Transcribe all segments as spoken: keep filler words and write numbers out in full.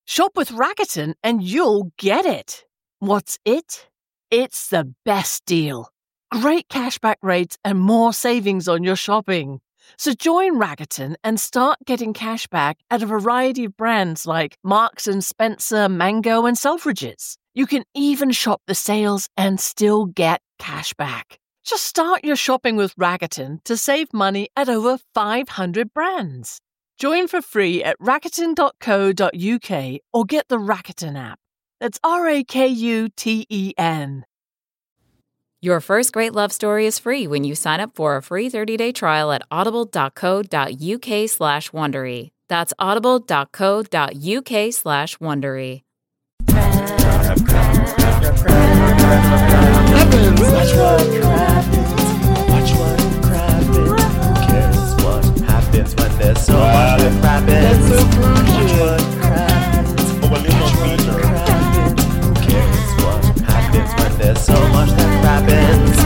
Shop with Rakuten and you'll get it. What's it? It's the best deal. Great cashback rates and more savings on your shopping. So join Rakuten and start getting cashback at a variety of brands like Marks and Spencer, Mango, and Selfridges. You can even shop the sales and still get cashback. Just start your shopping with Rakuten to save money at over five hundred brands. Join for free at rakuten dot co dot uk or get the Rakuten app. That's R A K U T E N. Your first great love story is free when you sign up for a free thirty-day trial at audible dot co dot uk slash Wondery. That's audible dot co dot uk slash Wondery. Watch what happens. Watch what happens. Who cares what happens when there's so much that happens? Watch what happens. Watch what happens. Who cares what happens when there's so much that happens?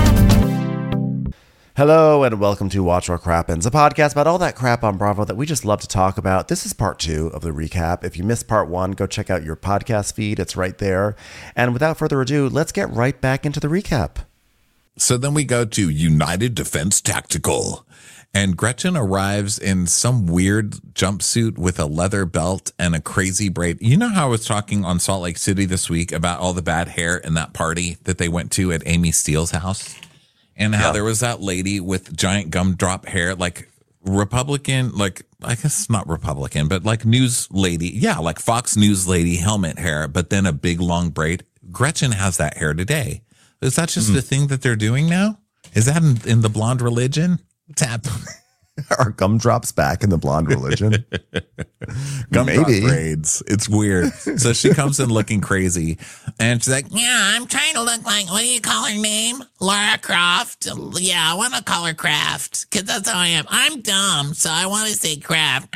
Hello and welcome to Watch What Crappens, a podcast about all that crap on Bravo that we just love to talk about. This is part two of the recap. If you missed part one, go check out your podcast feed. It's right there. And without further ado, let's get right back into the recap. So then we go to United Defense Tactical, and Gretchen arrives in some weird jumpsuit with a leather belt and a crazy braid. You know how I was talking on Salt Lake City this week about all the bad hair in that party that they went to at Amy Steele's house? And how yeah. there was that lady with giant gumdrop hair, like Republican, like, I guess not Republican, but like news lady. Yeah, like Fox News lady helmet hair, but then a big long braid. Gretchen has that hair today. Is that just mm-hmm. the thing that they're doing now? Is that in, in the blonde religion? What's happening? Are gumdrops back in the blonde religion? Gumdrop braids. It's weird. So she comes in looking crazy, and she's like, yeah, I'm trying to look like, what do you call her name? Lara Croft. Yeah, I want to call her Kraft, because that's how I am. I'm dumb, so I want to say Kraft.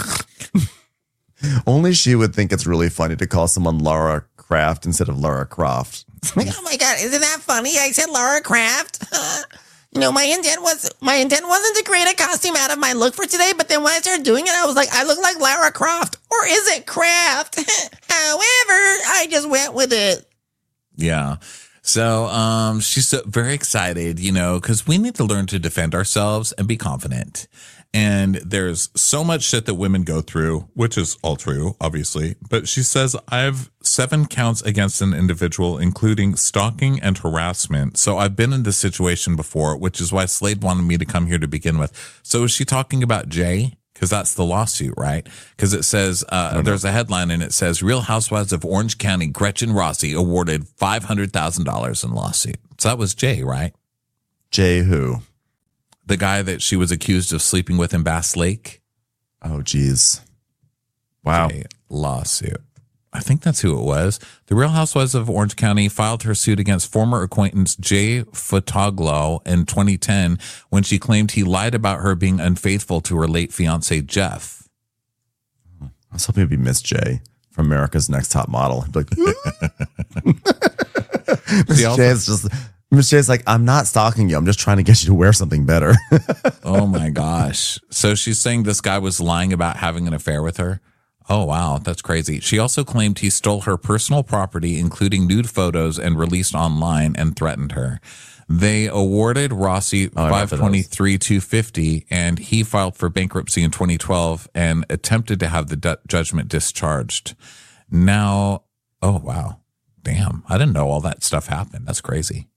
Only she would think it's really funny to call someone Lara Croft instead of Lara Croft. Oh my God, isn't that funny? I said Lara Croft. You know, my intent was my intent wasn't to create a costume out of my look for today, but then when I started doing it, I was like, I look like Lara Croft, or is it Kraft? However, I just went with it. Yeah. So um, she's so very excited, you know, because we need to learn to defend ourselves and be confident. And there's so much shit that women go through, which is all true, obviously. But she says, I have seven counts against an individual, including stalking and harassment. So I've been in this situation before, which is why Slade wanted me to come here to begin with. So is she talking about Jay? Because that's the lawsuit, right? Because it says, uh, there's a headline and it says, Real Housewives of Orange County, Gretchen Rossi awarded five hundred thousand dollars in lawsuit. So that was Jay, right? Jay who? The guy that she was accused of sleeping with in Bass Lake. Oh, geez. Wow. Jay lawsuit. I think that's who it was. The Real Housewives of Orange County filed her suit against former acquaintance Jay Fotoglo in twenty ten when she claimed he lied about her being unfaithful to her late fiance, Jeff. I was hoping it'd be Miss J from America's Next Top Model. I'd be like, Miss J is just... Miss J's like, I'm not stalking you. I'm just trying to get you to wear something better. Oh, my gosh. So she's saying this guy was lying about having an affair with her. Oh, wow. That's crazy. She also claimed he stole her personal property, including nude photos, and released online and threatened her. They awarded Rossi oh, five hundred twenty-three thousand two hundred fifty dollars, and he filed for bankruptcy in twenty twelve and attempted to have the du- judgment discharged. Now, oh, wow. Damn. I didn't know all that stuff happened. That's crazy.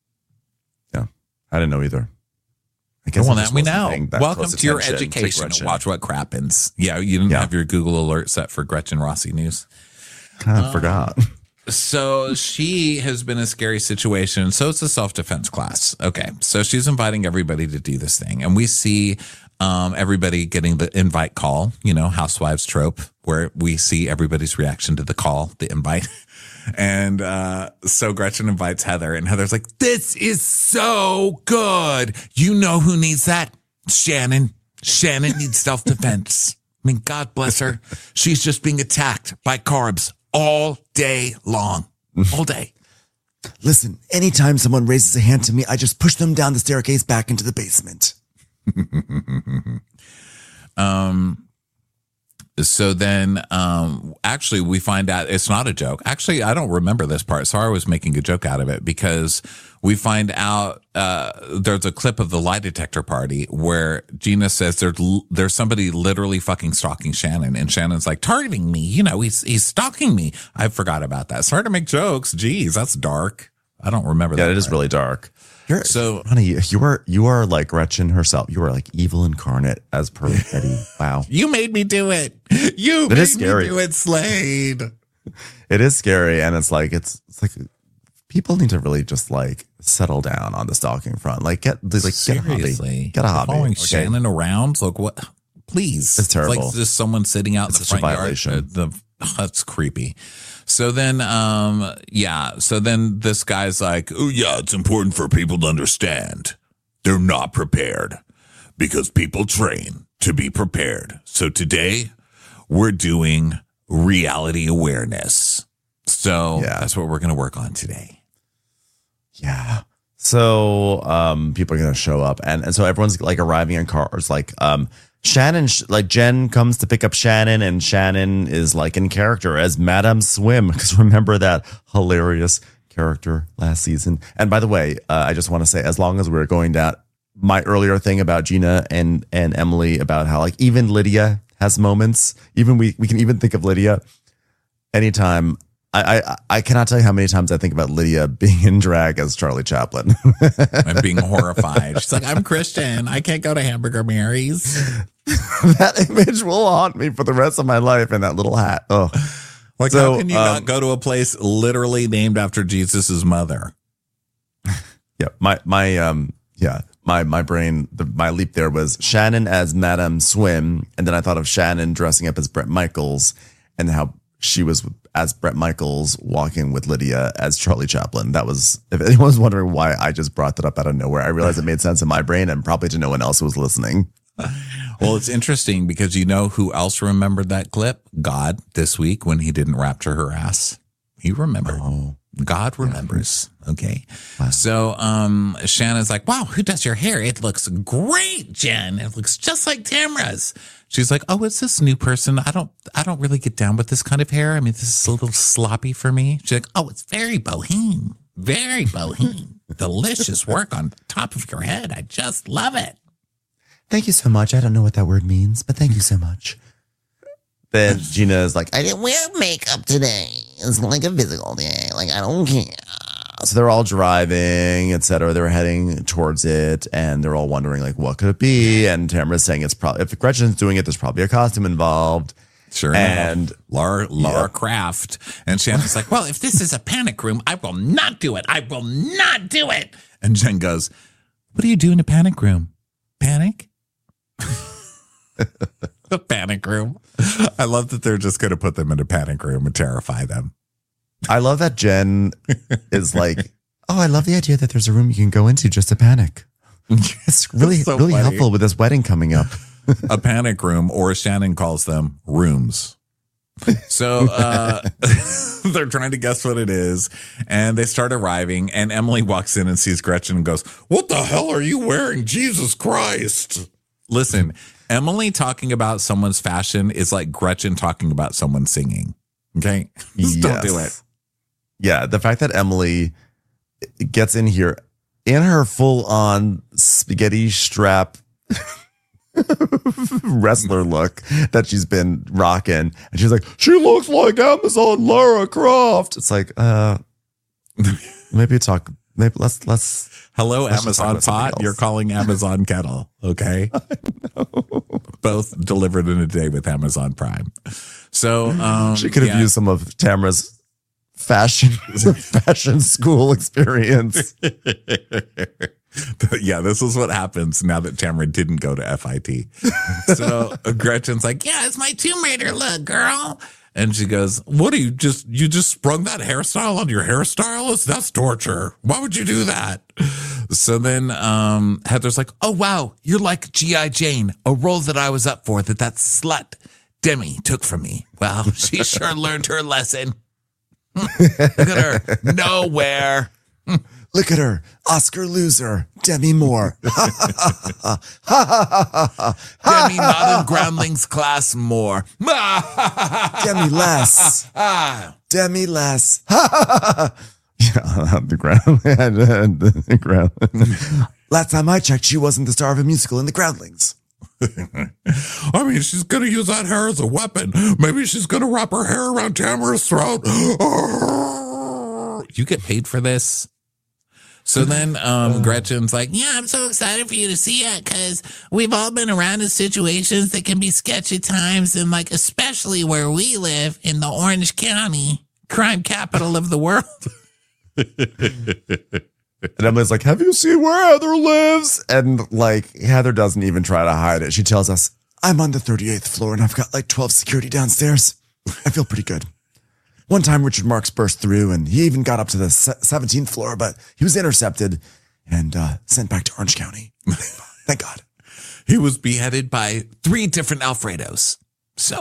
I didn't know either. I guess well, now we know. Welcome to your education. Watch What Crappens. Yeah, you didn't yeah. have your Google alert set for Gretchen Rossi news. Kind of uh, forgot. So she has been in a scary situation. So it's a self-defense class. Okay, so she's inviting everybody to do this thing. And we see um, everybody getting the invite call, you know, housewives trope, where we see everybody's reaction to the call, the invite. And uh, so Gretchen invites Heather, and Heather's like, this is so good. You know who needs that? Shannon. Shannon needs self-defense. I mean, God bless her. She's just being attacked by carbs all day long. All day. Listen, anytime someone raises a hand to me, I just push them down the staircase back into the basement. um. So then, um, actually, we find out it's not a joke. Actually, I don't remember this part. Sarah was making a joke out of it because we find out uh, there's a clip of the lie detector party where Gina says there's there's somebody literally fucking stalking Shannon, and Shannon's like targeting me. You know, he's he's stalking me. I forgot about that. Sorry to make jokes. Jeez, that's dark. I don't remember that. Yeah, it part. is really dark. You're, So- honey, you are you are like Gretchen herself. You are like evil incarnate, as per Eddie. Wow, You made me do it. You It made is scary. me do it, Slade. it is scary, and it's like it's it's like people need to really just like settle down on the stalking front. Like get like get a hobby, Seriously, get a hobby. Following okay? Shannon around, look what? Please, It's terrible. Like just someone sitting out It's in the such a front violation. yard. uh, The that's creepy. So then, um, yeah. So then this guy's like, "Oh yeah, it's important for people to understand they're not prepared because people train to be prepared. So today we're doing reality awareness. So Yeah. that's what we're going to work on today." Yeah. So um, people are gonna show up, and and so everyone's like arriving in cars. Like um, Shannon, like Jen comes to pick up Shannon, and Shannon is like in character as Madame Swim, because remember that hilarious character last season. And by the way, uh, I just want to say, as long as we're going down my earlier thing about Gina and and Emily about how like even Lydia has moments. Even we we can even think of Lydia anytime. I, I I cannot tell you how many times I think about Lydia being in drag as Charlie Chaplin. I'm being horrified. She's like, "I'm Christian. I can't go to Hamburger Mary's." That image will haunt me for the rest of my life in that little hat. Oh, Like, So, how can you um, not go to a place literally named after Jesus's mother? yeah. My my um yeah. My my brain the, my leap there was Shannon as Madame Swim, and then I thought of Shannon dressing up as Bret Michaels, and how she was as Bret Michaels walking with Lydia as Charlie Chaplin. That was, if anyone was wondering why I just brought that up out of nowhere, I realized it made sense in my brain and probably to no one else who was listening. Well, it's interesting because you know who else remembered that clip? God this week when he didn't rapture her ass. He remembered. Oh. God remembers. Okay. So um, Shannon's like, "Wow, who does your hair? It looks great, Jen. It looks just like Tamra's." She's like, "Oh, it's this new person. I don't I don't really get down with this kind of hair. I mean, this is a little sloppy for me." She's like, "Oh, it's very boheme. Very boheme. Delicious work on top of your head. I just love it." Thank you so much. I don't know what that word means, but thank you so much. Then Gina is like, I didn't wear makeup today. It's like a physical day. Like, I don't care. so they're all driving, et cetera. They're heading towards it, and they're all wondering, like, what could it be? And Tamara's saying it's probably, if Gretchen's doing it, there's probably a costume involved. Sure And- enough, Laura, Laura Yeah. Kraft. And Shannon's like, "Well, if this is a panic room, I will not do it. I will not do it." And Jen goes, "What do you do in a panic room? Panic?" A panic room. I love that they're just going to put them in a panic room and terrify them. I love that Jen is like, oh, I love the idea that there's a room you can go into just to panic. It's really, So really funny. helpful with this wedding coming up. A panic room, or as Shannon calls them, rooms. So uh, they're trying to guess what it is, and they start arriving, and Emily walks in and sees Gretchen and goes, "What the hell are you wearing? Jesus Christ." Listen, Emily talking about someone's fashion is like Gretchen talking about someone singing. Okay? Just don't do it. Yes. Yeah, the fact that Emily gets in here in her full-on spaghetti strap wrestler look that she's been rocking, and she's like, she looks like Amazon Lara Croft. It's like, uh, maybe talk. Maybe let's let's. Hello, Let's just talk Amazon about something pot. else. You're calling Amazon kettle. Okay. Both delivered in a day with Amazon Prime. So um, She could have yeah. used some of Tamara's fashion fashion school experience. Yeah, this is what happens now that Tamara didn't go to F I T. So Gretchen's like, "Yeah, it's my Tomb Raider look, girl." And she goes, "What do you just, you just sprung that hairstyle on your hairstylist? That's torture. Why would you do that?" So then um, Heather's like, "Oh, wow, you're like G I. Jane, a role that I was up for that that slut Demi took from me. Well, she sure learned her lesson. Look at her. Nowhere." Look at her, Oscar loser, Demi Moore. Demi not in Groundlings class more. Demi less. Demi less. Yeah, the ground. the ground. Last time I checked, she wasn't the star of a musical in the Groundlings. I mean, she's going to use that hair as a weapon. Maybe she's going to wrap her hair around Tamara's throat. You get paid for this? So then um, Gretchen's like, yeah, I'm so excited for you to see it because we've all been around in situations that can be sketchy times, and like especially where we live in the Orange County, crime capital of the world. And Emily's like, have you seen where Heather lives? And like Heather doesn't even try to hide it. She tells us, I'm on the thirty-eighth floor and I've got like twelve security downstairs. I feel pretty good. One time Richard Marx burst through and he even got up to the seventeenth floor, but he was intercepted and uh, sent back to Orange County. Thank God. He was beheaded by three different Alfredos. So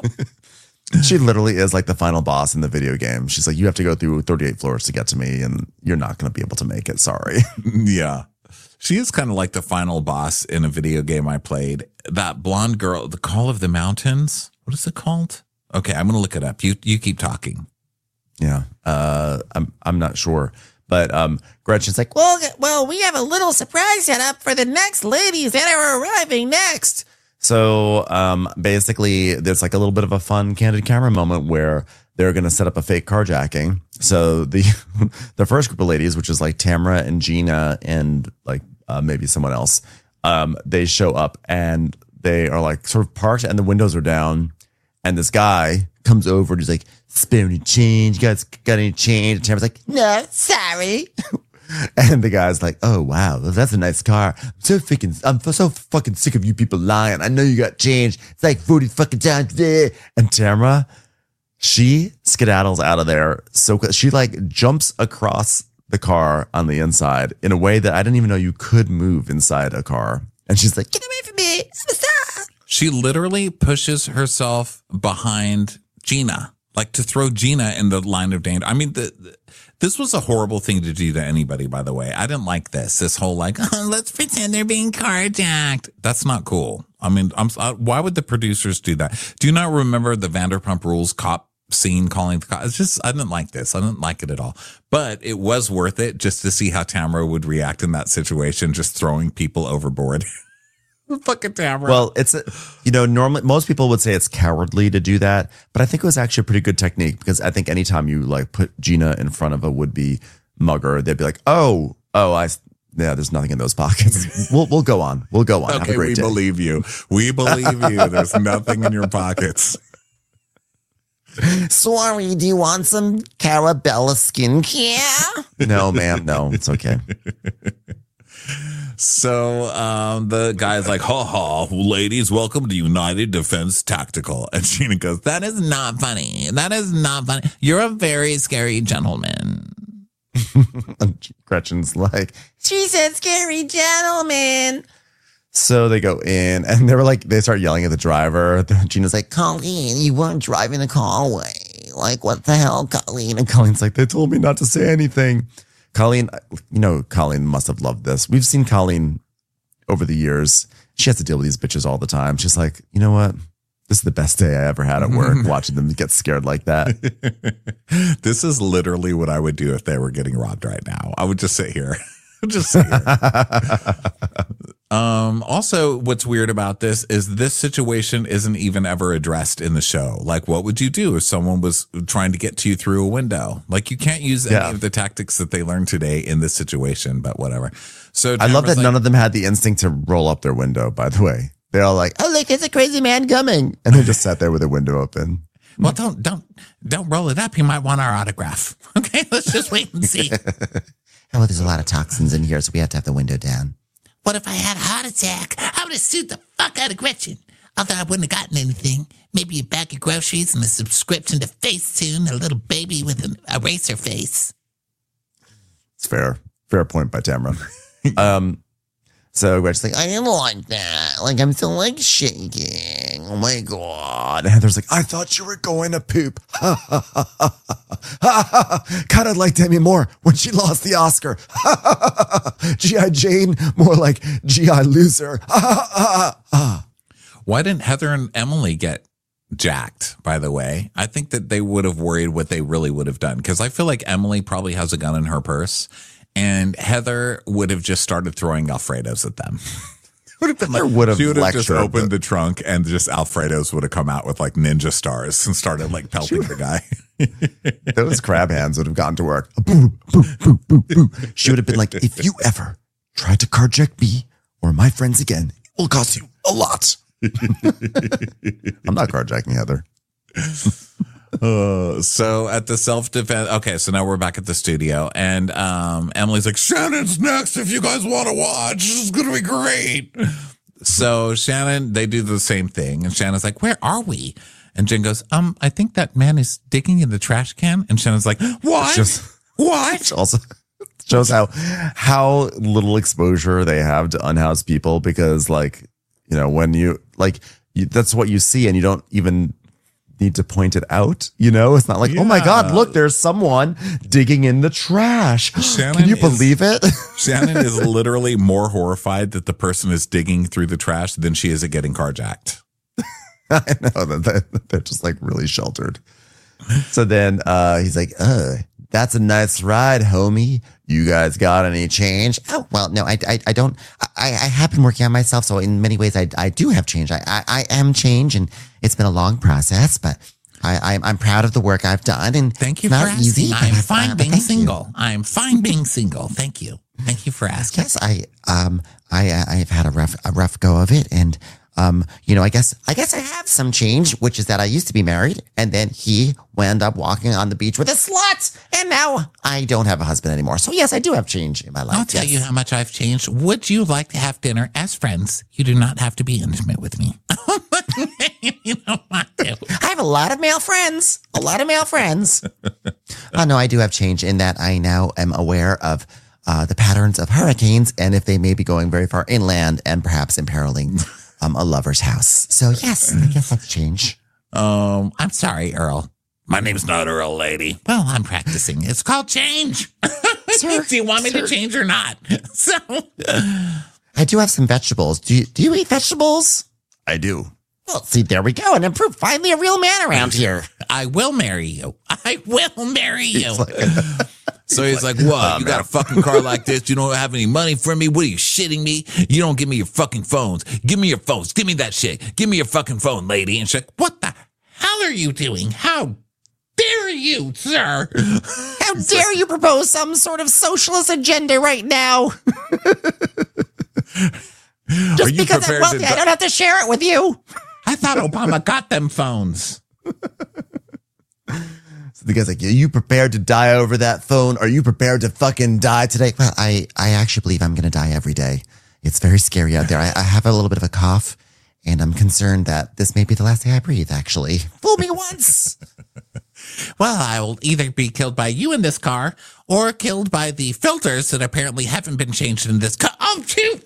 she literally is like the final boss in the video game. She's like, you have to go through thirty-eight floors to get to me and you're not going to be able to make it. Sorry. Yeah. She is kind of like the final boss in a video game I played. That blonde girl, The Call of the Mountains. What is it called? Okay, I'm going to look it up. You you keep talking. Yeah, uh, I'm I'm not sure, but um, Gretchen's like, Well, well, we have a little surprise set up for the next ladies that are arriving next. so um, basically, there's like a little bit of a fun candid camera moment where they're going to set up a fake carjacking. So the the first group of ladies, which is like Tamara and Gina and like uh, maybe someone else, um, they show up and they are like sort of parked and the windows are down, and this guy comes over and he's like, spare any change? You guys got any change? And Tamara's like, No, sorry. and the guy's like, oh, wow, that's a nice car. I'm so fucking, I'm so fucking sick of you people lying. I know you got change. It's like forty fucking times there. And Tamara, she skedaddles out of there. So she like jumps across the car on the inside in a way that I didn't even know you could move inside a car. And she's like, Get away from me. Stop. She literally pushes herself behind Gina, like to throw Gina in the line of danger. I mean, the, the, this was a horrible thing to do to anybody, by the way. I didn't like this. This whole like, oh, let's pretend they're being carjacked. That's not cool. I mean, I'm, uh, why would the producers do that? Do you not remember the Vanderpump Rules cop scene calling the cops? It's just, I didn't like this. I didn't like it at all. But it was worth it just to see how Tamara would react in that situation, just throwing people overboard. Fucking Tamara. well, it's, a, you know, normally most people would say it's cowardly to do that, but I think it was actually a pretty good technique because I think anytime you like put Gina in front of a would-be mugger, they'd be like, oh, oh, I, yeah, there's nothing in those pockets. we'll, we'll go on. We'll go on. Have a Okay, great we day. believe you. We believe you. There's nothing in your pockets. Sorry, do you want some Carabella skincare? No, ma'am. No, it's okay. So um, the guy's like, ha ha, ladies, welcome to United Defense Tactical. And Gina goes, that is not funny. That is not funny. You're a very scary gentleman. Gretchen's like, She said scary gentleman. so they go in and they were like, they start yelling at the driver. Gina's like, Colleen, you weren't driving the car away. Like, what the hell, Colleen? and Colleen's like, they told me not to say anything. Colleen, you know, Colleen must have loved this. We've seen Colleen over the years. She has to deal with these bitches all the time. She's like, you know what? This is the best day I ever had at work, watching them get scared like that. This is literally what I would do if they were getting robbed right now. I would just sit here. Just sit here. Um, also, what's weird about this is this situation isn't even ever addressed in the show. Like, what would you do if someone was trying to get to you through a window? Like, you can't use any Yeah. of the tactics that they learned today in this situation, but whatever. So I love Tamara's that like, none of them had the instinct to roll up their window, by the way. They're all like, Oh, look, there's a crazy man coming. and they just sat there with their window open. well, don't, don't, don't roll it up. You might want our autograph. Okay, let's just wait and see. Oh, there's a lot of toxins in here, so we have to have the window down. What if I had a heart attack? I would have sued the fuck out of Gretchen. Although I wouldn't have gotten anything. Maybe a bag of groceries and a subscription to Facetune, a little baby with an eraser face. It's fair. Fair point by Tamara. um, So Gretchen's like, I didn't like that. Like, I'm still like shaking. Oh my God. And Heather's like, I thought you were going to poop. Ha ha ha ha ha. Kind of like Demi Moore when she lost the Oscar. Ha ha ha ha. G I. Jane, more like G I. Loser. Ha ha ha ha. Why didn't Heather and Emily get jacked, by the way? I think that they would have worried what they really would have done. Because I feel like Emily probably has a gun in her purse. And Heather would have just started throwing Alfredos at them. Would have been like, would have she would have just lectured opened the- the trunk and just Alfredos would have come out with like ninja stars and started like pelting the guy. Those crab hands would have gone to work. Boo, boo, boo, boo, boo. She would have been like, if you ever try to carjack me or my friends again, it will cost you a lot. I'm not carjacking Heather. Uh, so at the self-defense, okay, so now we're back at the studio, and um, Emily's like, Shannon's next if you guys want to watch. This is going to be great. So Shannon, they do the same thing, and Shannon's like, where are we? And Jen goes, um, I think that man is digging in the trash can. And Shannon's like, what? Just, what? which also shows how how little exposure they have to unhoused people, because, like, you know, when you, like, you, that's what you see, and you don't even need to point it out. You know, it's not like, Yeah. oh my God, look, there's someone digging in the trash. Shannon Can you is- believe it? Shannon is literally more horrified that the person is digging through the trash than she is at getting carjacked. I know that that- they're just like really sheltered. So then uh, he's like, uh, that's a nice ride, homie. You guys got any change? Oh, well, no, I, I, I don't. I, I have been working on myself. So in many ways, I, I do have change. I, I, I am change, and it's been a long process, but I, I'm, I'm proud of the work I've done. And Thank you it's for not asking. easy, but I'm I- fine uh, being thank you. single. I'm fine being single. Thank you. Thank you for asking. Yes, I, um, I, I've had a rough, a rough go of it, and um, you know, I guess, I guess I have some change, which is that I used to be married, and then he wound up walking on the beach with a slut, and now I don't have a husband anymore. So yes, I do have change in my life. I'll tell yes. you how much I've changed. Would you like to have dinner as friends? You do not have to be intimate with me. You don't want to. I have a lot of male friends. A lot of male friends. Oh, no, I do have change in that I now am aware of uh, the patterns of hurricanes, and if they may be going very far inland and perhaps imperiling um, a lover's house. So yes, I guess that's change. Um, I'm sorry, Earl. my name's not Earl, lady. Well, I'm practicing. It's called change. Sir, Do you want me sir. to change or not? So, I do have some vegetables. Do you, do you eat vegetables? I do. Well, see, there we go. And improved. Finally a real man around here. I will marry you. I will marry you. So he's like, what? You got a fucking car like this? You don't have any money for me? What are you, shitting me? You don't give me your fucking phones. Give me your phones. Give me that shit. Give me your fucking phone, lady. And she's like, What the hell are you doing? How dare you, sir? How dare you propose some sort of socialist agenda right now? are Just you because I'm prepared wealthy, to I di- don't have to share it with you. I thought Obama got them phones. So the guy's like, are you prepared to die over that phone? Are you prepared to fucking die today? Well, I, I actually believe I'm going to die every day. It's very scary out there. I, I have a little bit of a cough, and I'm concerned that this may be the last day I breathe, actually. Fool me once. Well, I will either be killed by you in this car or killed by the filters that apparently haven't been changed in this car. Oh, shoot!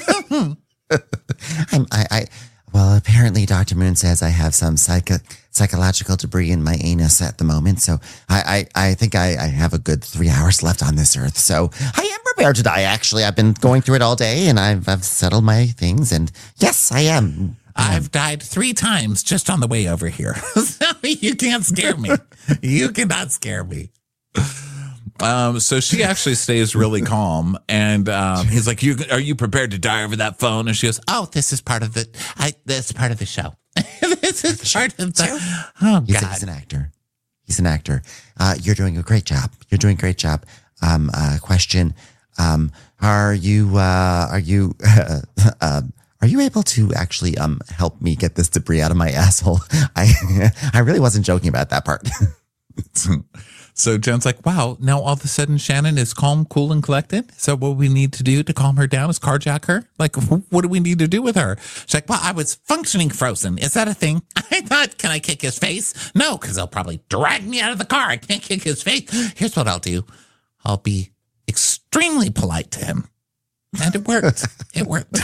I'm, I, I, well, apparently Doctor Moon says I have some psycho, psychological debris in my anus at the moment. So I, I, I think I, I have a good three hours left on this earth. So I am prepared to die, actually. I've been going through it all day, and I've, I've settled my things. And yes, I am. I've died three times just on the way over here. So you can't scare me. You cannot scare me. Um, so she actually stays really calm, and um, he's like, "You are you prepared to die over that phone?" And she goes, Oh, this is part of the. I. This is part of the show. This is part of the. Oh He's, a- God. he's an actor. He's an actor. Uh, you're doing a great job. You're doing a great job. Um, uh, question. Um, are you, uh, are you, uh, uh, are you able to actually, um, help me get this debris out of my asshole? I, I really wasn't joking about that part. So Jen's like, wow, now all of a sudden Shannon is calm, cool, and collected. So what we need to do to calm her down is carjack her? Like, wh- what do we need to do with her? She's like, well, I was functioning frozen. Is that a thing? I thought, can I kick his face? No, because they'll probably drag me out of the car. I can't kick his face. Here's what I'll do. I'll be extremely polite to him. And it worked. It worked.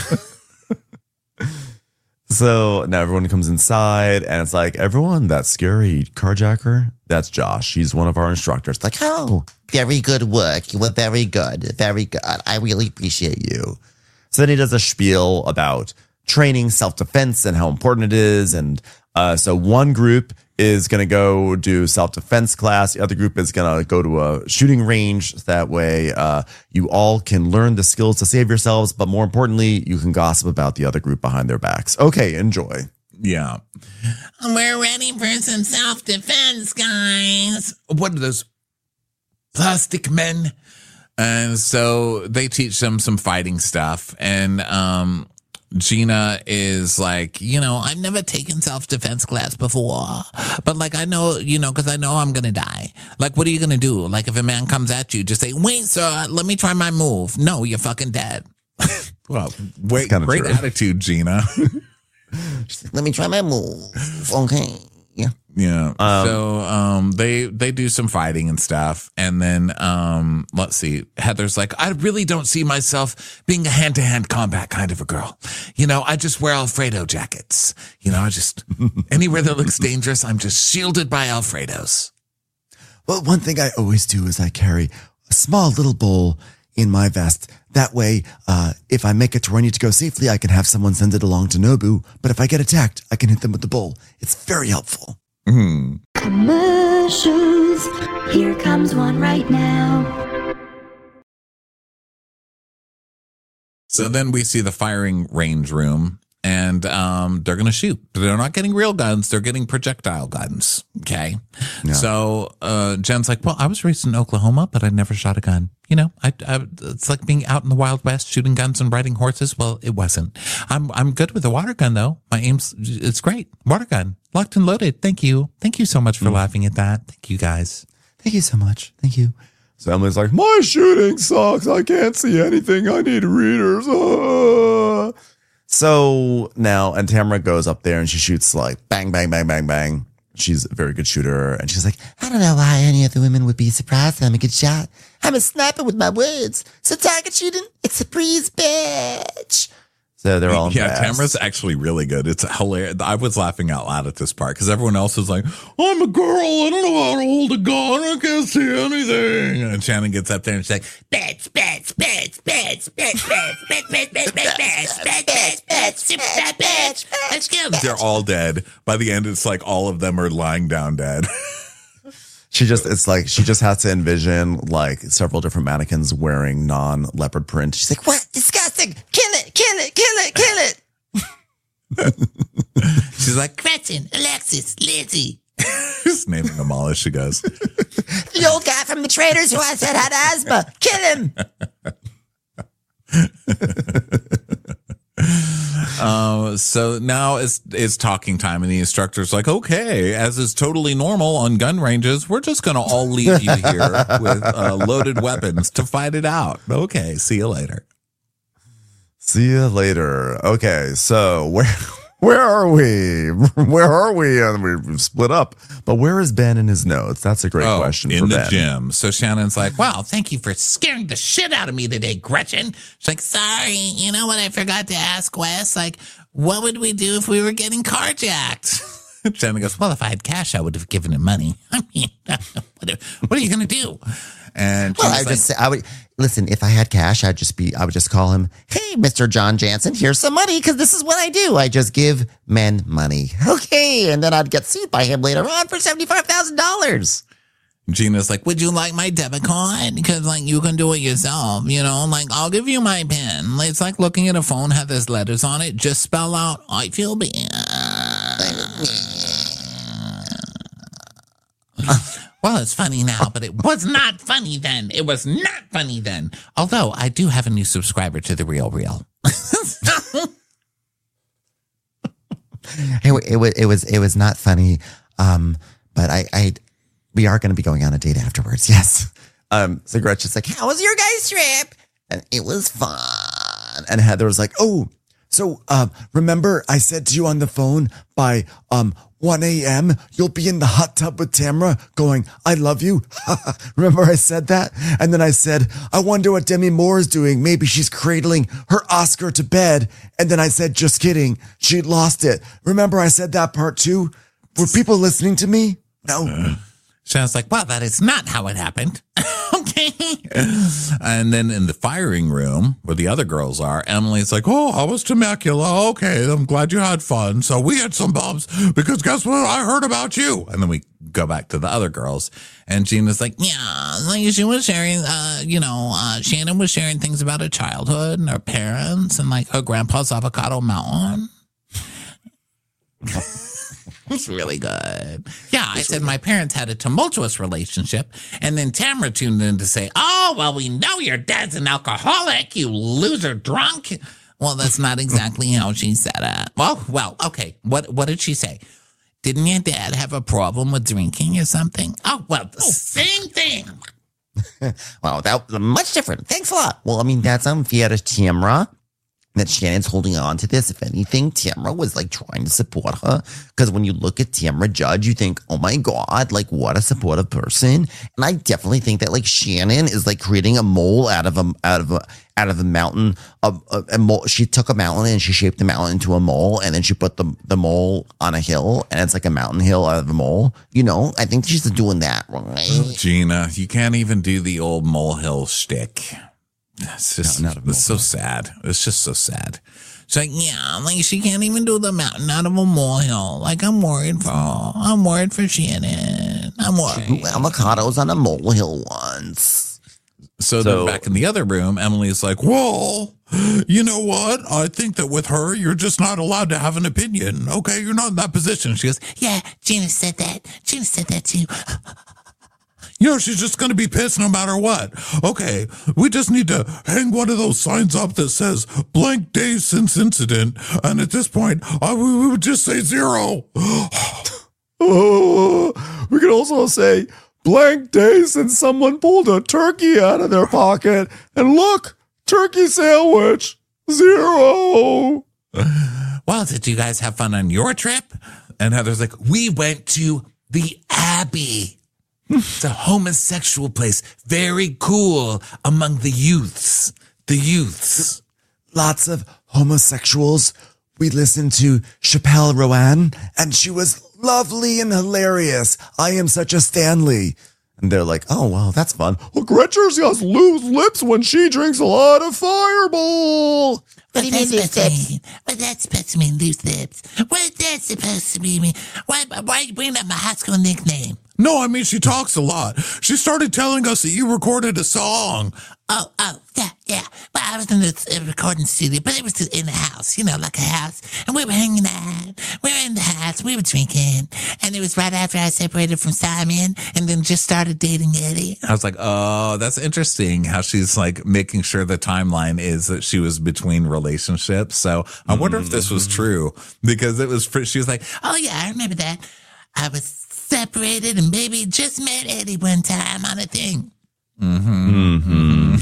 So now everyone comes inside and it's like, everyone, that scary carjacker, that's Josh. He's one of our instructors. Like, Oh, very good work. You were very good. Very good. I really appreciate you. so then he does a spiel about training, self-defense, and how important it is. And uh, so one group is going to go do self-defense class. The other group is going to go to a shooting range. That way uh, you all can learn the skills to save yourselves. But more importantly, you can gossip about the other group behind their backs. Okay, enjoy. Yeah. We're ready for some self-defense, guys. What are those plastic men? And so they teach them some fighting stuff. And um, Gina is like, you know, I've never taken self-defense class before, but like, I know, you know, because I know I'm going to die. Like, what are you going to do? Like, if a man comes at you, just say, wait, sir, let me try my move. No, you're fucking dead. well, wait, kinda great true. attitude, Gina. Let me try my move. Okay. Yeah. Yeah. Um, so um they they do some fighting and stuff. And then um let's see. Heather's like, I really don't see myself being a hand to hand combat kind of a girl. You know, I just wear Alfredo jackets. You know, I just anywhere that looks dangerous, I'm just shielded by Alfredos. Well, one thing I always do is I carry a small little bowl in my vest. That way, uh, if I make it to where I need to go safely, I can have someone send it along to Nobu. But if I get attacked, I can hit them with the bowl. It's very helpful. Mm. Commercials. Here comes one right now. So then we see the firing range room, and um, they're going to shoot. They're not getting real guns. They're getting projectile guns. Okay. Yeah. So uh, Jen's like, well, I was raised in Oklahoma, but I never shot a gun. You know, I, I, it's like being out in the Wild West shooting guns and riding horses. Well, it wasn't. I'm I'm good with the water gun, though. My aim's, it's great. Water gun. Locked and loaded. Thank you. Thank you so much for mm. laughing at that. Thank you, guys. Thank you so much. Thank you. So Emily's like, my shooting sucks. I can't see anything. I need readers. Ah. So now, and Tamara goes up there and she shoots like bang, bang, bang, bang, bang. She's a very good shooter. And she's like, I don't know why any of the women would be surprised that I'm a good shot. I'm a sniper with my words. So target shooting, it's a breeze, bitch. So they're all yeah, impressed. Tamara's actually really good. It's hilarious. I was laughing out loud at this part because everyone else is like, I'm a girl. I don't know how to hold a gun. I can't see anything. And Shannon gets up there and she's like, bitch, bitch, bitch, bitch, bitch, bitch, bitch, bitch, bitch, bitch, bitch, bitch, bitch, bitch, super fat bitch. Let's go. They're all dead. By the end, it's like all of them are lying down dead. She just, it's like, she just has to envision like several different mannequins wearing non-leopard print. She's like, What? Disgusting. Kill it, kill it, kill it, kill it. She's like, Gretchen, Alexis, Lizzie. just naming them all as she goes. The old guy from the Traders who I said had asthma. Kill him. Uh, so now it's, it's talking time, and the instructor's like, okay, as is totally normal on gun ranges, we're just going to all leave you here with uh, loaded weapons to fight it out. Okay, see you later. see you later. Okay, so where where are we? Where are we? And we've split up. But where is Ben in his notes? That's a great oh, question in for the Ben. gym. So Shannon's like, wow, Wow, thank you for scaring the shit out of me today, Gretchen. She's like, sorry, you know what I forgot to ask Wes? Like, what would we do if we were getting carjacked? Shannon goes, Well, if I had cash, I would have given him money. I mean, what are, what are you going to do? and Well, I she's would like, just say, I would listen. If I had cash, I'd just be. I would just call him. Hey, Mister John Jansen, here's some money because this is what I do. I just give men money. Okay, and then I'd get sued by him later on for seventy-five thousand dollars. Gina's like, Would you like my debit card? Because, like, you can do it yourself, you know? Like, I'll give you my pen. It's like looking at a phone, have those letters on it. Just spell out, I feel bad. Well, it's funny now, but it was not funny then. It was not funny then. Although, I do have a new subscriber to The Real Real. It, wa- it was. It was. It was not funny. Um, but I. I we are going to be going on a date afterwards. Yes. Um, so Gretchen's like, How was your guys' trip? And it was fun. and Heather was like, oh, So, um, remember I said to you on the phone by um one a.m. you'll be in the hot tub with Tamara going, I love you. Remember I said that? And then I said, I wonder what Demi Moore is doing. Maybe she's cradling her Oscar to bed. And then I said, just kidding. She lost it. Remember I said that part too? Were people listening to me? No. Uh, Shannon's like, well, that is not how it happened. Okay. And then in the firing room where the other girls are, Emily's like, oh, I was Temecula. Okay, I'm glad you had fun. So we had some bumps because guess what? I heard about you. And then we go back to the other girls. And Gina's like, yeah, like she was sharing, uh, you know, uh, Shannon was sharing things about her childhood and her parents and like her grandpa's avocado mountain. It's really good. Yeah, I said my parents had a tumultuous relationship, and then Tamara tuned in to say, oh, well, we know your dad's an alcoholic, you loser drunk. Well, that's not exactly how she said it. Well, well, okay. What what did she say? Didn't your dad have a problem with drinking or something? Oh, well, the same thing. Well, that was much different. Thanks a lot. Well, I mean, that's unfair to Tamara that Shannon's holding on to this. If anything, Tamara was like trying to support her. Because when you look at Tamara Judge, you think, oh my God, like what a supportive person. And I definitely think that like Shannon is like creating a mole out of a, out of a, out of a mountain. A, a, a mole. She took a mountain and she shaped the mountain into a mole. And then she put the, the mole on a hill. And it's like a mountain hill out of a mole. You know, I think she's doing that, right? Gina, you can't even do the old molehill shtick. It's just No, not a it's so sad. It's just so sad. She's like, yeah, like she can't even do the mountain out of a molehill. Like I'm worried for her. I'm worried for Shannon. I'm worried. Avocados on a molehill once. So, So- then back in the other room, Emily's like, well, you know what? I think that with her, you're just not allowed to have an opinion. Okay, you're not in that position. She goes, Yeah, Gina said that. Gina said that too. you know, she's just going to be pissed no matter what. Okay, we just need to hang one of those signs up that says blank days since incident. And at this point, I, we, we would just say zero. Oh, we could also say blank days since someone pulled a turkey out of their pocket. And look, turkey sandwich, zero. Well, did you guys have fun on your trip? And Heather's like, we went to the Abbey. It's a homosexual place. Very cool among the youths. The youths. Lots of homosexuals. We listened to Chappelle Rowan, and she was lovely and hilarious. I am such a Stanley. And they're like, oh, well, that's fun. Well, Gretchen's got loose lips when she drinks a lot of Fireball. What do you that's mean, supposed loose to lips? mean? What that's supposed to mean, loose lips? What that's supposed to mean? Why, why are you bringing up my high school nickname? No, I mean, she talks a lot. She started telling us that you recorded a song. Oh, oh, yeah, yeah. Well, I was in the uh, recording studio, but it was in a house, you know, like a house. And we were hanging out. We were in the house. We were drinking. And it was right after I separated from Simon and then just started dating Eddie. I was like, oh, that's interesting how she's like making sure the timeline is that she was between relationships. So I wonder if this was true because it was, she was like, Oh, yeah, I remember that. I was separated and maybe just met Eddie one time on a thing. Mm-hmm.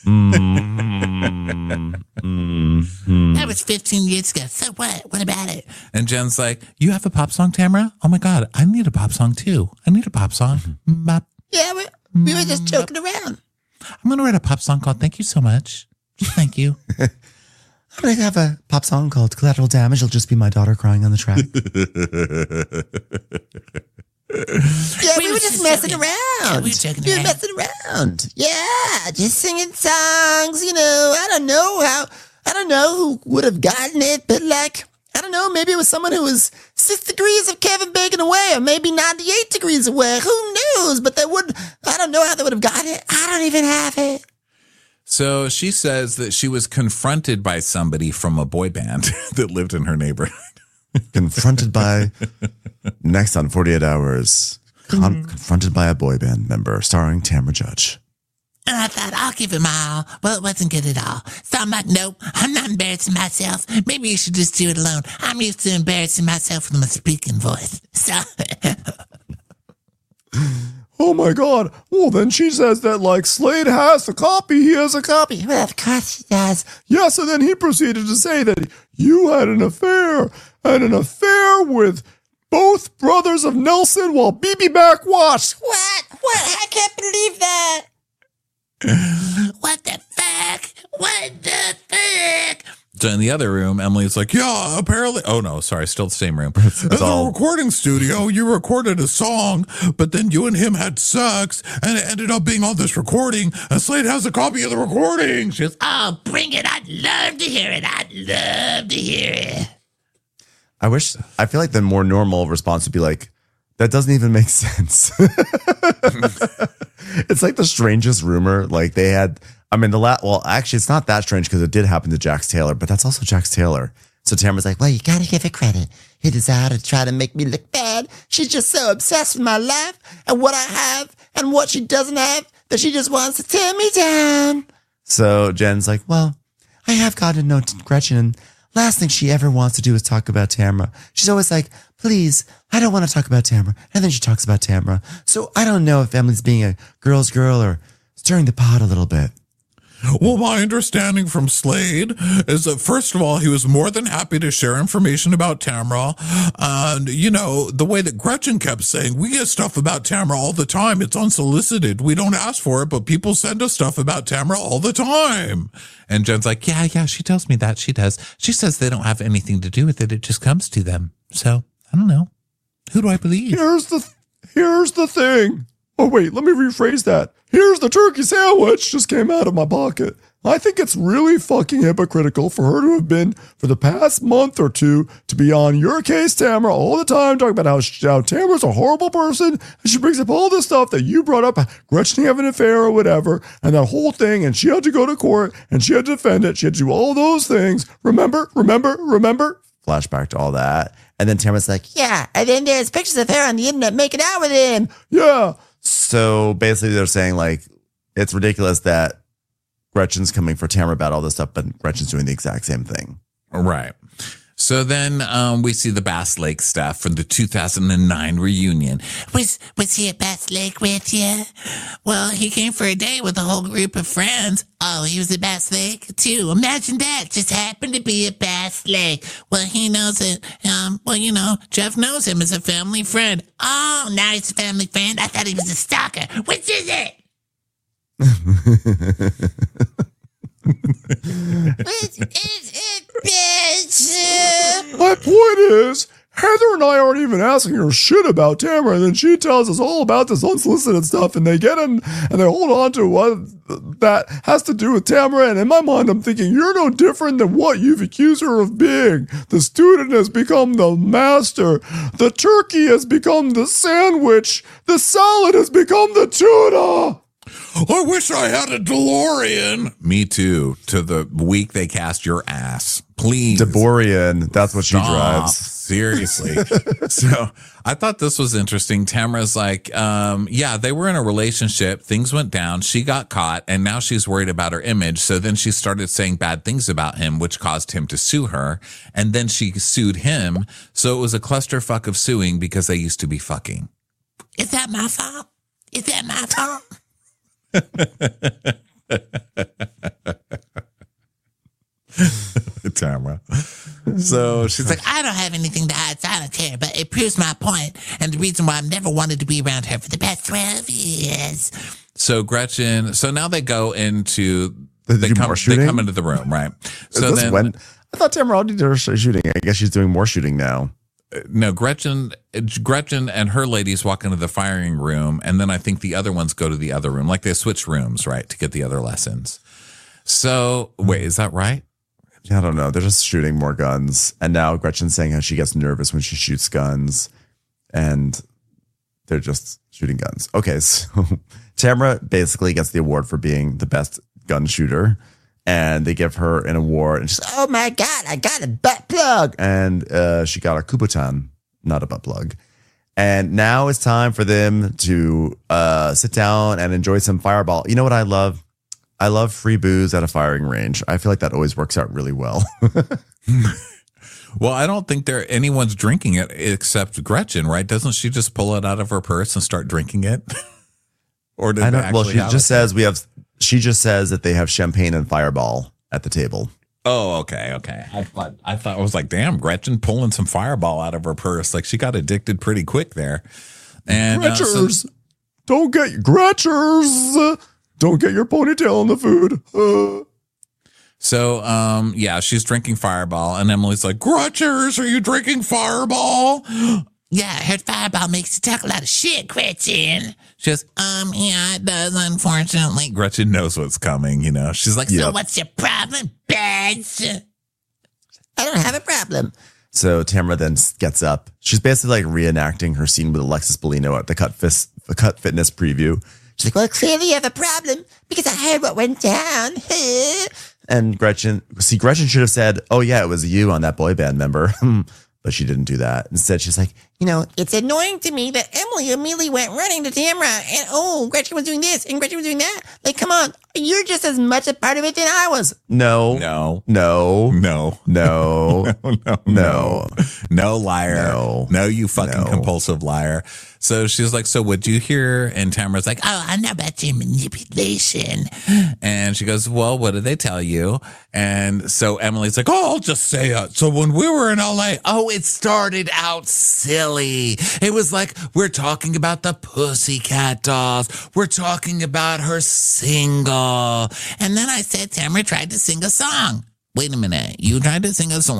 That was fifteen years ago. So what? What about it? and Jen's like, you have a pop song, Tamara? Oh my God, I need a pop song too. I need a pop song. Bop. Yeah, we, we were just joking around. I'm going to write a pop song called Thank You So Much. Thank you. I'm going to have a pop song called Collateral Damage. It'll just be my daughter crying on the track. Yeah, we, We were were just just messing joking. around. Yeah, we were joking We were around. messing around. Yeah, just singing songs. You know, I don't know how. I don't know who would have gotten it, but like, I don't know. Maybe it was someone who was six degrees of Kevin Bacon away, or maybe ninety-eight degrees away. Who knows? But they would. I don't know how they would have gotten it. I don't even have it. So she says that she was confronted by somebody from a boy band that lived in her neighborhood. Confronted by, next on forty-eight hours, con- confronted by a boy band member starring Tamara Judge. And I thought, I'll give it my all. Well, it wasn't good at all. So I'm like, nope, I'm not embarrassing myself. Maybe you should just do it alone. I'm used to embarrassing myself with my speaking voice. So, Oh oh my God. Well, then she says that like Slade has the copy. He has a copy. Well, of course he does. Yes, and then he proceeded to say that you had an affair and an affair with both brothers of Nelson while B B Mac watched. What? What? I can't believe that. What the fuck? What the fuck? So in the other room, Emily's like, yeah, apparently. Oh, no, sorry, still the same room. In the recording studio, you recorded a song, but then you and him had sex, and it ended up being on this recording, and Slade has a copy of the recording. She goes, Oh, bring it. I'd love to hear it. I'd love to hear it. I wish, I feel like the more normal response would be like, that doesn't even make sense. It's like the strangest rumor. Like they had, I mean, the la- well, actually, it's not that strange because it did happen to Jax Taylor, but that's also Jax Taylor. So Tamara's like, well, you gotta give her credit. He decided to try to make me look bad. She's just so obsessed with my life and what I have and what she doesn't have that she just wants to tear me down. So Jen's like, well, I have gotten to know Gretchen, and last thing she ever wants to do is talk about Tamara. She's always like, please, I don't want to talk about Tamara. And then she talks about Tamara. So I don't know if Emily's being a girl's girl or stirring the pot a little bit. well, my understanding from Slade is that, first of all, he was more than happy to share information about Tamara. And, you know, the way that Gretchen kept saying, we get stuff about Tamara all the time. It's unsolicited. We don't ask for it, but people send us stuff about Tamara all the time. And Jen's like, yeah, yeah, she tells me that. She does. She says they don't have anything to do with it. It just comes to them. So, I don't know. Who do I believe? Here's the, here's the thing. Oh, wait, let me rephrase that. Here's the turkey sandwich just came out of my pocket. I think it's really fucking hypocritical for her to have been, for the past month or two, to be on your case, Tamara, all the time, talking about how, how Tamara's a horrible person, and she brings up all this stuff that you brought up, Gretchen having an affair or whatever, and that whole thing, and she had to go to court, and she had to defend it, she had to do all those things. Remember, remember, remember? Flashback to all that. And then Tamara's like, Yeah, and then there's pictures of her on the internet making out with him. yeah. So basically they're saying like, it's ridiculous that Gretchen's coming for Tamara about all this stuff, but Gretchen's doing the exact same thing. Right. So then um, we see the Bass Lake staff from the two thousand nine reunion. Was was he at Bass Lake with you? Well, he came for a day with a whole group of friends. Oh, he was at Bass Lake too. Imagine that. Just happened to be at Bass Lake. Well, he knows it. Um, well, you know, Jeff knows him as a family friend. Oh, now he's a family friend. I thought he was a stalker. Which is it? Which is it, bitch? My point is, Heather and I aren't even asking her shit about Tamara, and then she tells us all about this unsolicited stuff, and they get in and they hold on to what that has to do with Tamara. And in my mind, I'm thinking, you're no different than what you've accused her of being. The student has become the master. The turkey has become the sandwich. The salad has become the tuna. I wish I had a DeLorean. Me too. To the week they cast your ass. Please. DeBorian, that's what Stop. she drives. Seriously. So I thought this was interesting. Tamara's like, um, yeah, they were in a relationship. Things went down. She got caught, and now she's worried about her image. So then she started saying bad things about him, which caused him to sue her. And then she sued him. So it was a clusterfuck of suing because they used to be fucking. Is that my fault? Is that my fault? Tamara. So she's like, I don't have anything to hide, so I don't care, but it proves my point and the reason why I've never wanted to be around her for the past twelve years. so Gretchen, so now they go into, They they do come, more they shooting? come into the room, right? So Is this then, when? I thought Tamara already did her shooting. I guess she's doing more shooting now. no, Gretchen, Gretchen and her ladies walk into the firing room, and then I think the other ones go to the other room. Like they switch rooms, right, to get the other lessons. So, wait, is that right? I don't know. They're just shooting more guns. And now Gretchen's saying how she gets nervous when she shoots guns. And they're just shooting guns. Okay, so Tamara basically gets the award for being the best gun shooter. And they give her an award. And she's like, oh my God, I got a butt plug. And uh, she got a Kubotan, not a butt plug. And now it's time for them to uh, sit down and enjoy some Fireball. You know what I love? I love free booze at a firing range. I feel like that always works out really well. Well, I don't think there anyone's drinking it except Gretchen, right? Doesn't she just pull it out of her purse and start drinking it? Or did I they don't. Well, actually she have just it? says we have. She just says that they have champagne and Fireball at the table. Oh, okay, okay. I thought I thought I was like, damn, Gretchen pulling some Fireball out of her purse. Like she got addicted pretty quick there. And uh, so- Gretchers, don't get Gretchers. Don't get your ponytail in the food. Uh. So, um, yeah, she's drinking Fireball, and Emily's like, Gretchers, are you drinking Fireball? Yeah, I heard Fireball makes you talk a lot of shit, Gretchen. She goes, Um, yeah, it does, unfortunately. Gretchen knows what's coming, you know. She's like, So Yep. what's your problem, Bads? I don't have a problem. So Tamara then gets up. She's basically like reenacting her scene with Alexis Bellino at the Cut, Fis- the Cut Fitness preview. She's like, well, clearly you have a problem because I heard what went down. And Gretchen, see, Gretchen should have said, oh, yeah, it was you on that boy band member. But she didn't do that. Instead, she's like, You know, it's annoying to me that Emily immediately went running to Tamara and, oh, Gretchen was doing this and Gretchen was doing that. Like, come on, you're just as much a part of it than I was. no, no, no, no, no, no, no, no. no, liar. No. No, you fucking No. compulsive liar. So she's like, so what'd you hear? And Tamara's like, Oh, I know about your manipulation. and she goes, well, what did they tell you? And so Emily's like, oh, I'll just say it. So when we were in L A, oh, it started out silly. It was like, we're talking about the Pussycat Dolls. We're talking about her single. And then I said Tamara tried to sing a song. Wait a minute. You tried to sing a song?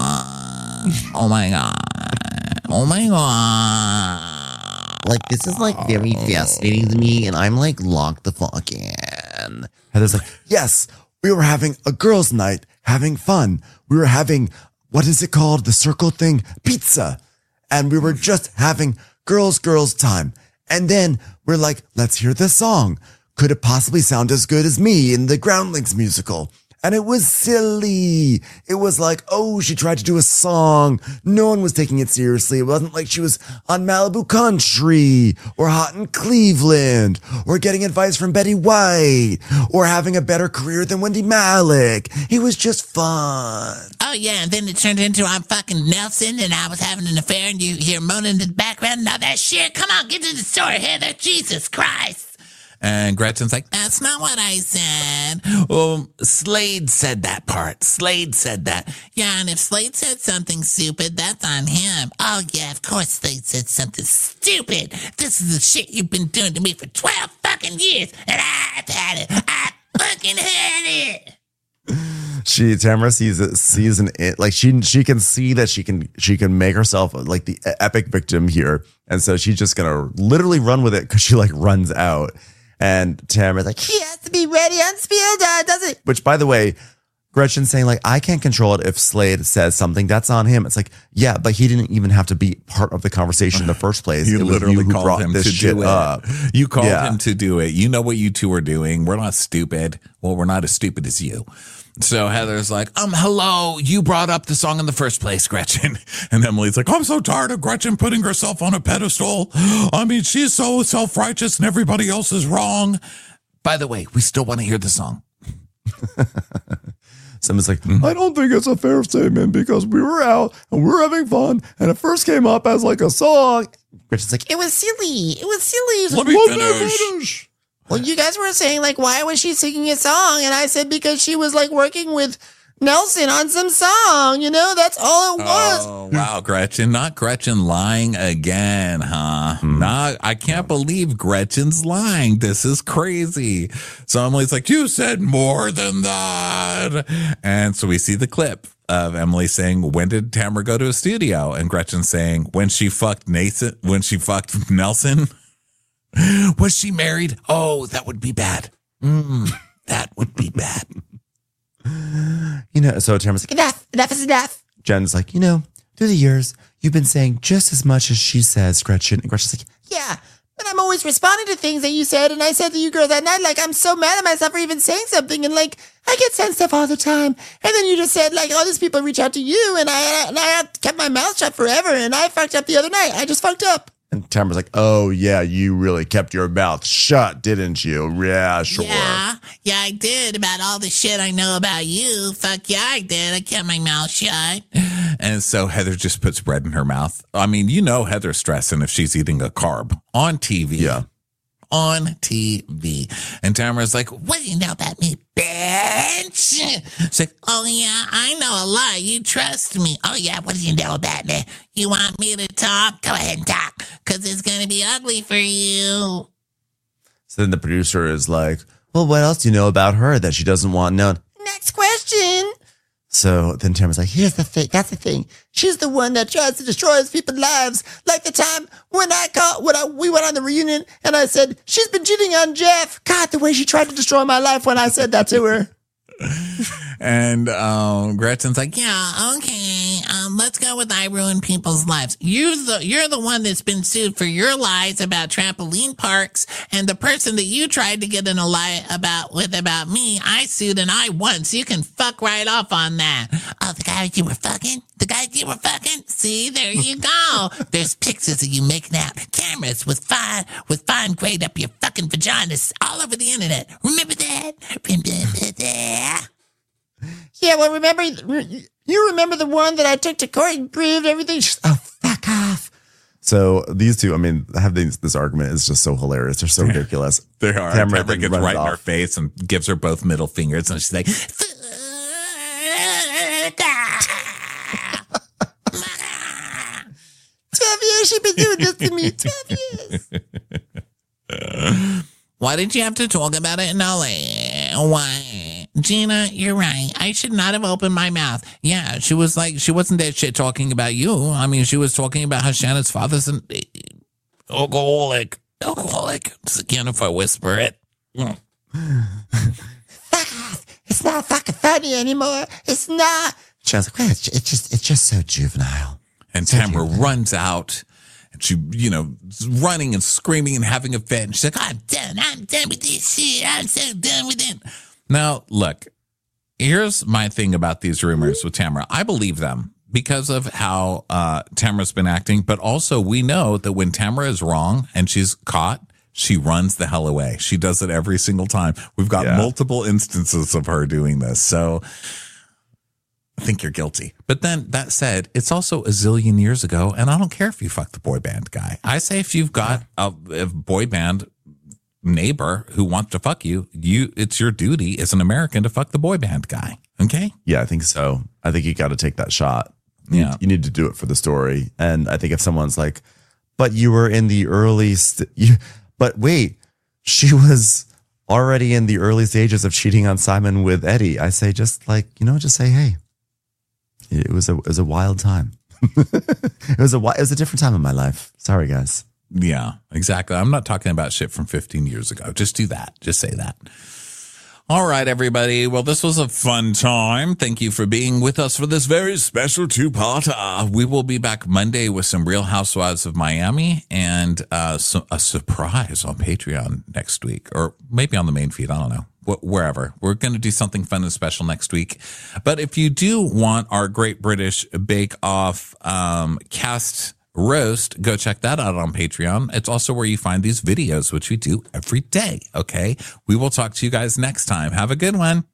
Oh, my God. Oh, my God. Like, this is like very fascinating to me, and I'm like locked the fuck in. Heather's like, yes, we were having a girls' night, having fun. We were having, what is it called? The circle thing? Pizza. And we were just having girls, girls time. And then we're like, let's hear this song. Could it possibly sound as good as me in the Groundlings musical? And it was silly. It was like, oh, she tried to do a song. No one was taking it seriously. It wasn't like she was on Malibu Country or Hot in Cleveland or getting advice from Betty White or having a better career than Wendy Malick. It was just fun. Oh, yeah, and then it turned into I'm fucking Nelson and I was having an affair and you hear moaning in the background and all that shit. Come on, get to the story, Heather. Jesus Christ. And Gretchen's like, That's not what I said. well, Slade said that part. Slade said that. Yeah, and if Slade said something stupid, that's on him. Oh, yeah, of course Slade said something stupid. This is the shit you've been doing to me for twelve fucking years, and I've had it. I fucking had it. She Tamara sees it, sees an it like she she can see that she can she can make herself like the epic victim here, and so she's just gonna literally run with it because she like runs out, and Tamara's like, He has to be ready on Spielberg, doesn't it? which by the way, Gretchen's saying like I can't control it if Slade says something that's on him. It's like yeah, but he didn't even have to be part of the conversation in the first place. You it was literally you who called brought him this to shit do it. up. You called Yeah. him to do it. You know what you two are doing. We're not stupid. Well, we're not as stupid as you. So Heather's like, um, hello, you brought up the song in the first place, Gretchen. And Emily's like, I'm so tired of Gretchen putting herself on a pedestal. I mean, she's so self-righteous and everybody else is wrong. By the way, we still want to hear the song. Someone's like, I don't think it's a fair statement because we were out and we were having fun and it first came up as like a song. Gretchen's like, It was silly. It was silly. It was Let like, me "Let me finish. finish." well, you guys were saying, like, why was she singing a song? And I said, because she was, like, working with Nelson on some song. You know, that's all it was. Oh, wow, Gretchen. Not Gretchen lying again, huh? Not, I can't believe Gretchen's lying. This is crazy. So Emily's like, you said more than that. And so we see the clip of Emily saying, when did Tamara go to a studio? And Gretchen saying, when she fucked Nathan, when she fucked Nelson. Was she married? Oh, that would be bad. Mm, that would be bad. You know, so Tamara's like, Enough. Enough is enough. Jen's like, you know, through the years, you've been saying just as much as she says, Gretchen. And Gretchen's like, Yeah. But I'm always responding to things that you said. And I said to you girls that night, like, I'm so mad at myself for even saying something. And, like, I get sent stuff all the time. And then you just said, like, all these people reach out to you. And I, and I kept my mouth shut forever. And I fucked up the other night. I just fucked up. and Tamara's like, oh, yeah, you really kept your mouth shut, didn't you? Yeah, sure. Yeah, yeah, I did about all the shit I know about you. Fuck yeah, I did. I kept my mouth shut. And so Heather just puts bread in her mouth. I mean, you know Heather's stressing if she's eating a carb on T V. Yeah. on T V. And Tamara's like, what do you know about me, bitch? She's like, oh, yeah, I know a lot. You trust me. Oh, yeah, what do you know about me? You want me to talk? Go ahead and talk, because it's going to be ugly for you. So then the producer is like, well, what else do you know about her that she doesn't want known? Next question. So then Tamara's like, here's the thing. That's the thing. She's the one that tries to destroy other people's lives. Like the time when I called, when I, we went on the reunion and I said, she's been cheating on Jeff. God, the way she tried to destroy my life when I said that to her. And um, Gretchen's like, yeah, okay, um, let's go with I ruin people's lives. You're the you're the one that's been sued for your lies about trampoline parks, and the person that you tried to get in a lie about with about me, I sued and I won. So you can fuck right off on that. Oh, the guy you were fucking? The guy you were fucking? See, there you go. There's pictures of you making out, cameras with fine with fine grade up your fucking vaginas all over the internet. Remember that? Remember that? Yeah, well, remember, you remember the one that I took to court and proved everything? She's, oh, fuck off. So these two, I mean, having this, this argument is just so hilarious. They're so ridiculous. They are. Tamara Tamara gets runs right in off. her face and gives her both middle fingers, and she's like, twelve years she's been doing this to me. twelve years. Why did you have to talk about it in L A? Why? Gina, you're right. I should not have opened my mouth. Yeah, she was like, she wasn't that shit talking about you. I mean, she was talking about how Shannon's father's an alcoholic. Alcoholic. Just again, if I whisper it. Fuck off. It's not fucking funny anymore. It's not. She was like, well, it's, it's just, it's just so juvenile. and Tamara runs out. And she, you know, running and screaming and having a fit. And she's like, I'm done. I'm done with this shit. I'm so done with it. Now, look, here's my thing about these rumors with Tamara. I believe them because of how uh, Tamara's been acting. But also we know that when Tamara is wrong and she's caught, she runs the hell away. She does it every single time. We've got Yeah. multiple instances of her doing this. So I think you're guilty. But then that said, it's also a zillion years ago, and I don't care if you fuck the boy band guy. I say if you've got a, a boy band neighbor who wants to fuck you, you it's your duty as an American to fuck the boy band guy. Okay? Yeah, I think so. I think you got to take that shot. You- Yeah. You need to do it for the story. And I think if someone's like, but you were in the early, st- you, but wait, she was already in the early stages of cheating on Simon with Eddie. I say, just like, you know, just say, hey, it was a, it was a wild time. it was a, wi- it was a different time in my life. Sorry, guys. Yeah, exactly. I'm not talking about shit from fifteen years ago. Just do that. Just say that. All right, everybody. Well, this was a fun time. Thank you for being with us for this very special two-parter. We will be back Monday with some Real Housewives of Miami and uh, so, a surprise on Patreon next week, or maybe on the main feed. I don't know. Wh- Wherever. We're going to do something fun and special next week. But if you do want our Great British Bake Off um, cast roast, go check that out on Patreon. It's also where you find these videos, which we do every day. Okay. We will talk to you guys next time. Have a good one.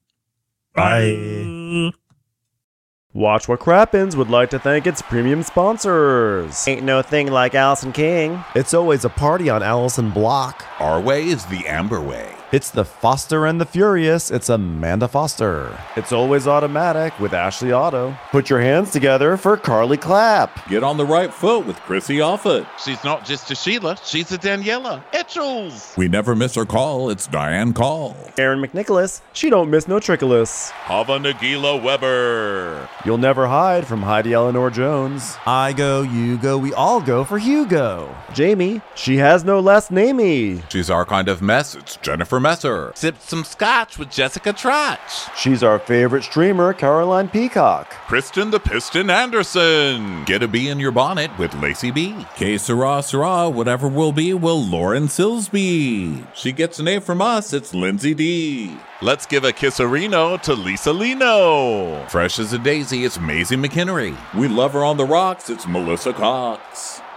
Bye. Watch What Crappens would like to thank its premium sponsors. Ain't no thing like Allison King. It's always a party on Allison Block. Our way is the Amber way. It's the Foster and the Furious. It's Amanda Foster. It's always automatic with Ashley Auto. Put your hands together for Carly Clapp. Get on the right foot with Chrissy Offit. She's not just a Sheila, she's a Daniela Etchels. We never miss her call. It's Diane Call. Aaron McNicholas. She don't miss no trickolas. Hava Nagila Weber. You'll never hide from Heidi Eleanor Jones. I go, you go, we all go for Hugo. Jamie. She has no last namey. She's our kind of mess. It's Jennifer Messer. Sipped some scotch with Jessica Trotch. She's our favorite streamer, Caroline Peacock. Kristen the Piston Anderson. Get a bee in your bonnet with Lacey B. K Sarah Sarah, whatever will be, will Lauren Silsby. She gets an A from us. It's Lindsay D. Let's give a kisserino to Lisa Lino. Fresh as a daisy, it's Maisie McHenry. We love her on the rocks. It's Melissa Cox.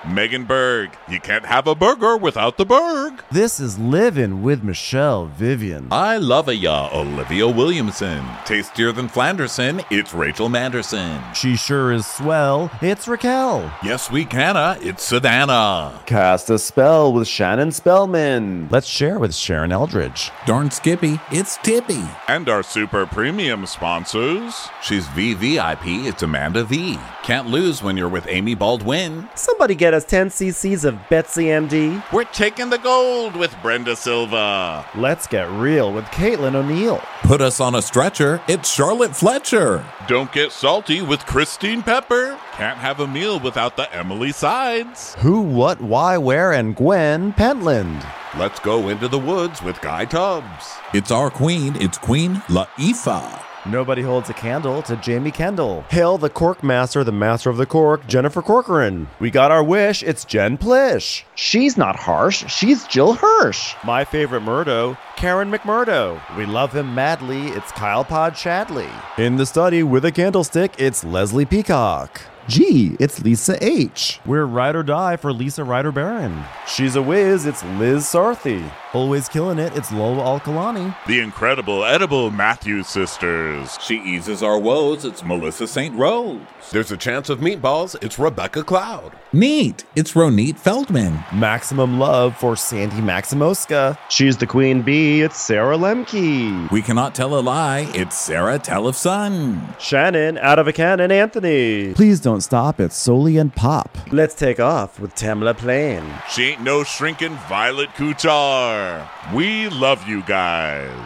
Megan Berg. You can't have a burger without the Berg. This is Livin' with Michelle Vivian. I love a ya, Olivia Williamson. Tastier than Flanderson, it's Rachel Manderson. She sure is swell. It's Raquel. Yes, we canna, it's Savannah. Cast a spell with Shannon Spellman. Let's share with Sharon Eldridge. Darn Skippy, it's Tippy. And our super premium sponsors. She's V V I P, it's Amanda V. Can't lose when you're with Amy Baldwin. Somebody get us ten cc's of Betsy M D. We're taking the gold with Brenda Silva. Let's get real with Caitlin O'Neill. Put us on a stretcher, it's Charlotte Fletcher. Don't get salty with Christine Pepper. Can't have a meal without the Emily Sides. Who, what, why, where, and Gwen Pentland. Let's go into the woods with Guy Tubbs. It's our queen, it's Queen Latifah. Nobody holds a candle to Jamie Kendall. Hail the cork master, the master of the cork, Jennifer Corcoran. We got our wish, it's Jen Plish. She's not harsh, she's Jill Hirsch. My favorite Murdo, Karen McMurdo. We love him madly, it's Kyle Pod Shadley. In the study with a candlestick, it's Leslie Peacock. Gee, it's Lisa H. We're ride or die for Lisa Ryder Barron. She's a whiz, it's Liz Sarthy. Always killing it, it's Lola Alkalani. The incredible edible Matthews sisters. She eases our woes, it's Melissa Saint Rose. There's a chance of meatballs, it's Rebecca Cloud. Neat, it's Ronit Feldman. Maximum love for Sandy Maximoska. She's the queen bee, it's Sarah Lemke. We cannot tell a lie, it's Sarah Telefson. Shannon, out of a cannon, Anthony. Please don't stop, it's Soli and Pop. Let's take off with Tamla Plain. She ain't no shrinking Violet Kuchar. We love you guys.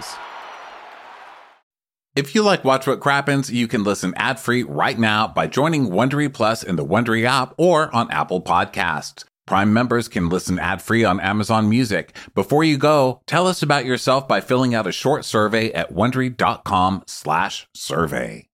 If you like Watch What Crappens, you can listen ad-free right now by joining Wondery Plus in the Wondery app or on Apple Podcasts. Prime members can listen ad-free on Amazon Music. Before you go, tell us about yourself by filling out a short survey at Wondery.com slash survey.